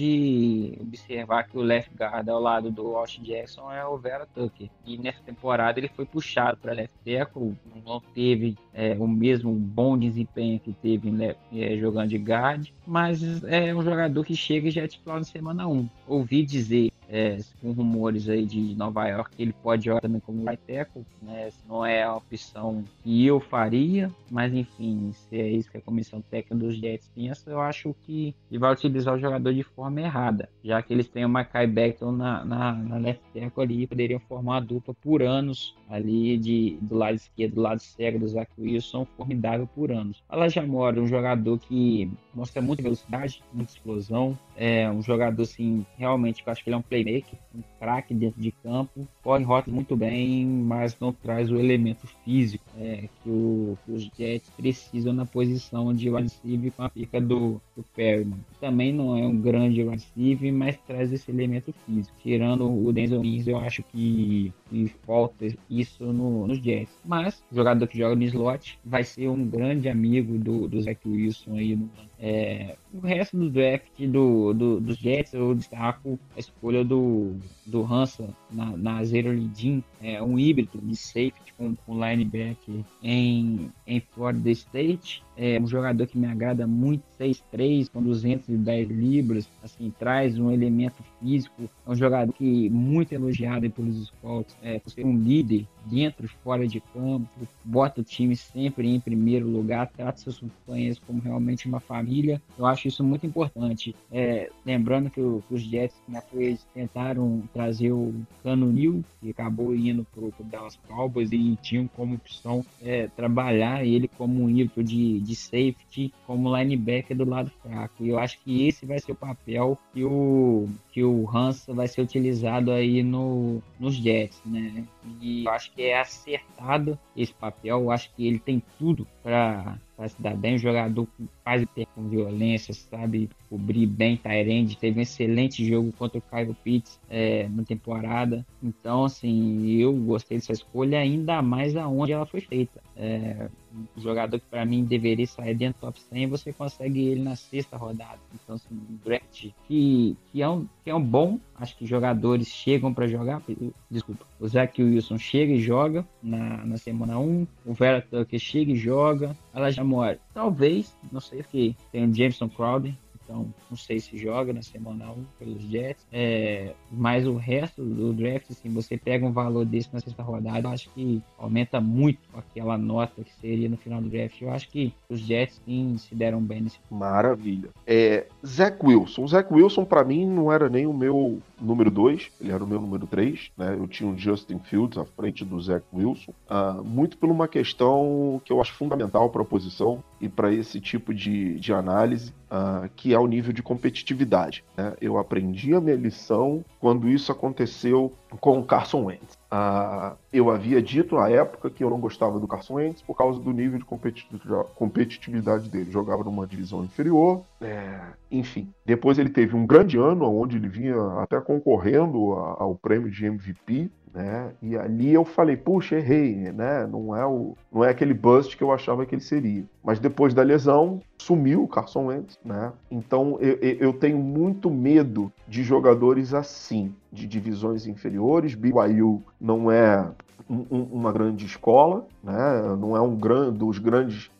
pode observar que o left guard ao lado do Austin Jackson é o Vera Tucker. E nessa temporada ele foi puxado para left tackle, não teve é, o mesmo bom desempenho que teve né, é, jogando de guard, mas é um jogador que chega e já é titular na semana um. Ouvi dizer, é, com rumores aí de Nova York, que ele pode jogar também como right tackle, né? Não é a opção que eu faria, mas enfim, se é isso que a comissão técnica dos Jets pensa, eu acho que ele vai utilizar o jogador de forma errada, já que eles têm o Mekhi Becton na, na, na left tackle ali, poderiam formar uma dupla por anos ali de, do lado esquerdo, do lado cego do Zach Wilson, formidável por anos. Elijah Moore, um jogador que mostra muita velocidade, muita explosão, é um jogador assim, realmente eu acho que ele é um playmaker, um craque dentro de campo, corre rota muito bem, mas não traz o elemento físico é, que, o, que os Jets precisam na posição de wide receiver com a pica do, do Perryman. Também não é um grande wide receiver, mas traz esse elemento físico. Tirando o Denzel Mims, eu acho que, que falta isso no, nos Jets. Mas o jogador que joga no slot vai ser um grande amigo do, do Zach Wilson aí no É, o resto do draft do, do, dos Jets, eu destaco a escolha do, do Hansa na, na Zero Leading, é um híbrido de safety com, com linebacker em, em Florida State. É um jogador que me agrada muito, seis três, com duzentas e dez libras, assim, traz um elemento físico. É um jogador que muito elogiado pelos scouts, é, por ser um líder dentro e fora de campo, bota o time sempre em primeiro lugar, trata seus companheiros como realmente uma família. Eu acho isso muito importante. É, lembrando que, o, que os Jets na eles tentaram trazer o Cano Neal, que acabou indo para o Dallas Cowboys, e tinham como opção é, trabalhar ele como um híbrido de, de safety, como linebacker do lado fraco. E eu acho que esse vai ser o papel que o, que o Hansa vai ser utilizado aí no, nos Jets, né? E eu acho que é acertado esse papel. Eu acho que ele tem tudo para se dar bem. Um jogador que faz com violência, sabe cobrir bem Tyrande, teve um excelente jogo contra o Kyle Pitts é, na temporada. Então, assim, eu gostei dessa escolha, ainda mais aonde ela foi feita. É, um jogador que para mim deveria sair dentro do top cem, você consegue ele na sexta rodada. Então, assim, um draft que, que, é um, que é um bom, acho que jogadores chegam para jogar. Desculpa, o Zach Wilson chega e joga na, na semana um, o Vera Tucker chega e joga, ela já mora. Talvez, não sei o que, tem o Jameson Crowder, então não sei se joga na semana um pelos Jets, é, mas o resto do draft, assim, você pega um valor desse na sexta rodada, eu acho que aumenta muito aquela nota que seria no final do draft. Eu acho que os Jets sim se deram bem nesse. Maravilha. É, Zach Wilson. O Zach Wilson, pra mim, não era nem o meu número dois, ele era o meu número três, né? Eu tinha o Justin Fields à frente do Zach Wilson, uh, muito por uma questão que eu acho fundamental para a posição e para esse tipo de, de análise, uh, que é o nível de competitividade, né? Eu aprendi a minha lição quando isso aconteceu com o Carson Wentz. Uh, eu havia dito na época que eu não gostava do Carson Wentz por causa do nível de competitividade dele. Jogava numa divisão inferior, é, enfim. Depois ele teve um grande ano, onde ele vinha até concorrendo a, ao prêmio de M V P, né? E ali eu falei, puxa, errei, né? Não é, o, não é aquele bust que eu achava que ele seria. Mas depois da lesão, sumiu o Carson Wentz, né? Então eu, eu tenho muito medo de jogadores assim, de divisões inferiores. B Y U não é um, um, uma grande escola, né? Não é um gran, dos grandes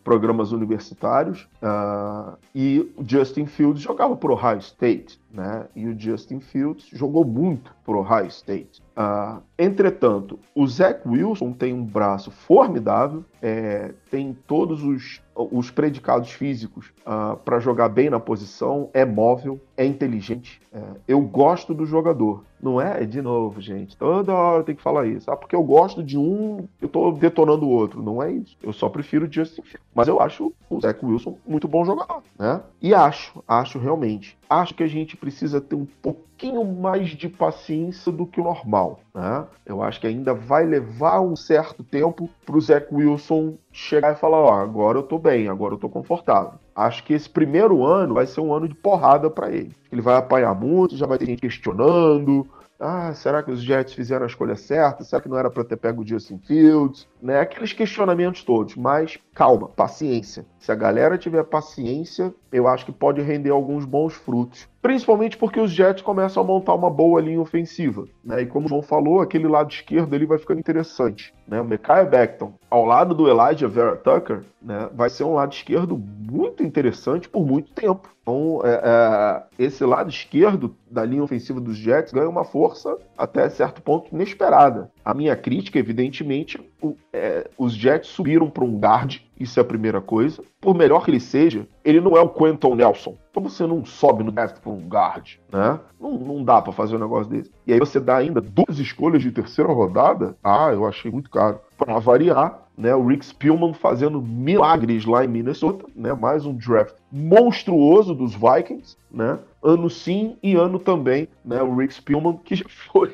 programas universitários, uh, e o Justin Fields jogava pro Ohio State, né? E o Justin Fields jogou muito pro Ohio State. Uh, entretanto, o Zach Wilson tem um braço formidável, é, tem todos os, os predicados físicos uh, para jogar bem na posição, é móvel, é inteligente. É, eu gosto do jogador. Não é, de novo, gente, toda hora tem que falar isso. Ah, porque eu gosto de um, eu tô detonando o outro. Não é isso. Eu só prefiro o Justin Fields. Mas eu acho o Zach Wilson muito bom jogador, né? E acho, acho realmente, acho que a gente precisa ter um pouquinho mais de paciência do que o normal, né? Eu acho que ainda vai levar um certo tempo pro Zach Wilson chegar e falar, ó, agora eu tô bem, agora eu tô confortável. Acho que esse primeiro ano vai ser um ano de porrada para ele. Ele vai apanhar muito, já vai ter gente questionando. Ah, será que os Jets fizeram a escolha certa? Será que não era para ter pego o Justin Fields? Né? Aqueles questionamentos todos. Mas calma, paciência. Se a galera tiver paciência, eu acho que pode render alguns bons frutos. Principalmente porque os Jets começam a montar uma boa linha ofensiva, né? E como o João falou, aquele lado esquerdo ali vai ficando interessante, né? O Mekhi Becton, ao lado do Elijah Vera Tucker, né? Vai ser um lado esquerdo muito interessante por muito tempo. Então, é, é, esse lado esquerdo da linha ofensiva dos Jets ganha uma força até certo ponto inesperada. A minha crítica, evidentemente, o, é, os Jets subiram para um guard, isso é a primeira coisa. Por melhor que ele seja, ele não é o Quentin Nelson. Então você não sobe no draft para um guard, né? Não, não dá para fazer um negócio desse. E aí você dá ainda duas escolhas de terceira rodada? Ah, eu achei muito caro. Para variar, né, o Rick Spielman fazendo milagres lá em Minnesota, né, mais um draft monstruoso dos Vikings, né, ano sim e ano também, né, o Rick Spielman que já foi,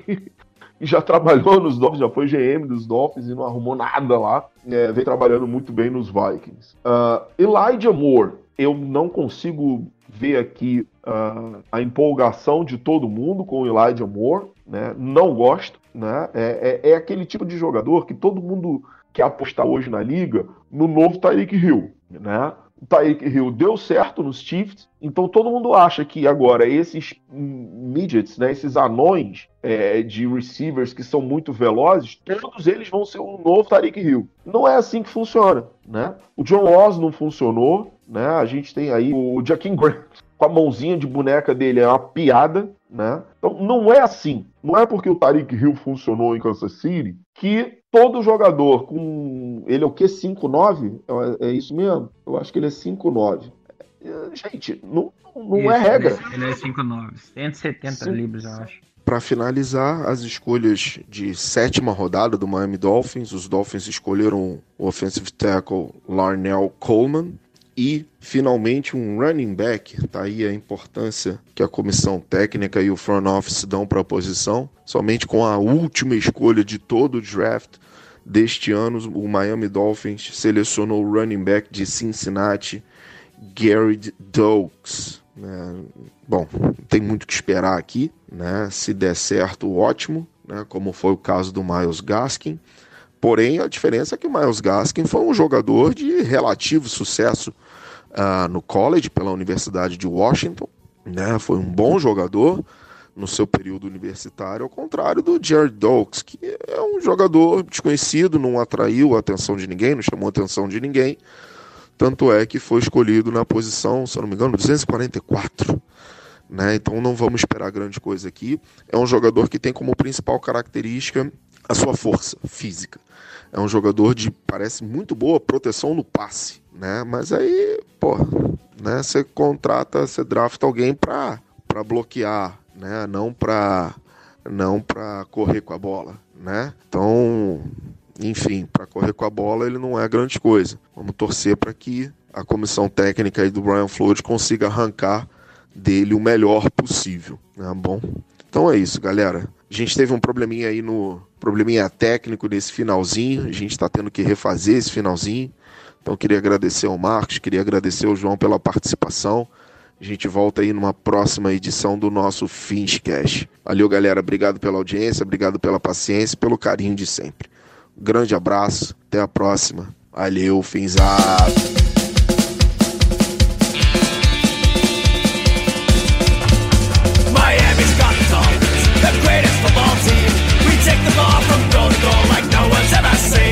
já trabalhou nos Dolphins, já foi G M dos Dolphins e não arrumou nada lá, é, vem trabalhando muito bem nos Vikings. Uh, Elijah Moore, eu não consigo ver aqui uh, a empolgação de todo mundo com o Elijah Moore, né, não gosto, né, é, é, é aquele tipo de jogador que todo mundo quer apostar hoje na liga no novo Tyreek Hill, né? O Tyreek Hill deu certo nos Chiefs, então todo mundo acha que agora esses midgets, né, esses anões é, de receivers que são muito velozes, todos eles vão ser um novo Tyreek Hill. Não é assim que funciona, né? O John Ross não funcionou, né? A gente tem aí o Jaquim Grant com a mãozinha de boneca dele, é uma piada, né? Então não é assim. Não é porque o Tyreek Hill funcionou em Kansas City que todo jogador com... Ele é o quê? cinco nove? É, é isso mesmo? Eu acho que ele é cinco nove. Gente, não, não isso, é regra. Ele é cinco nove. cento e setenta libras, eu acho. Para finalizar, as escolhas de sétima rodada do Miami Dolphins. Os Dolphins escolheram o offensive tackle Larnell Coleman. E, finalmente, um running back. Tá aí a importância que a comissão técnica e o front office dão para a posição. Somente com a última escolha de todo o draft deste ano, o Miami Dolphins selecionou o running back de Cincinnati, Garrett Doaks. Né? Bom, não tem muito o que esperar aqui, né? Se der certo, ótimo, né? Como foi o caso do Myles Gaskin. Porém, a diferença é que o Myles Gaskin foi um jogador de relativo sucesso uh, no college, pela Universidade de Washington, né? Foi um bom jogador no seu período universitário, ao contrário do Jared Doaks, que é um jogador desconhecido, não atraiu a atenção de ninguém, não chamou a atenção de ninguém, tanto é que foi escolhido na posição, se eu não me engano, duzentos e quarenta e quatro. Né? Então não vamos esperar grande coisa aqui. É um jogador que tem como principal característica a sua força física. É um jogador de, parece, muito boa proteção no passe, né? Mas aí, pô, né? Você contrata, você drafta alguém para para bloquear, né? Não para não para correr com a bola, né? Então, enfim, para correr com a bola ele não é grande coisa. Vamos torcer para que a comissão técnica aí do Brian Flores consiga arrancar dele o melhor possível, né? Bom, então é isso, galera. A gente teve um probleminha aí no probleminha técnico nesse finalzinho. A gente está tendo que refazer esse finalzinho. Então queria agradecer ao Marcos, queria agradecer ao João pela participação. A gente volta aí numa próxima edição do nosso Finchcast. Valeu, galera. Obrigado pela audiência, obrigado pela paciência, pelo carinho de sempre. Um grande abraço, até a próxima. Valeu, finzado. The greatest football team. We take the ball from goal to goal like no one's ever seen.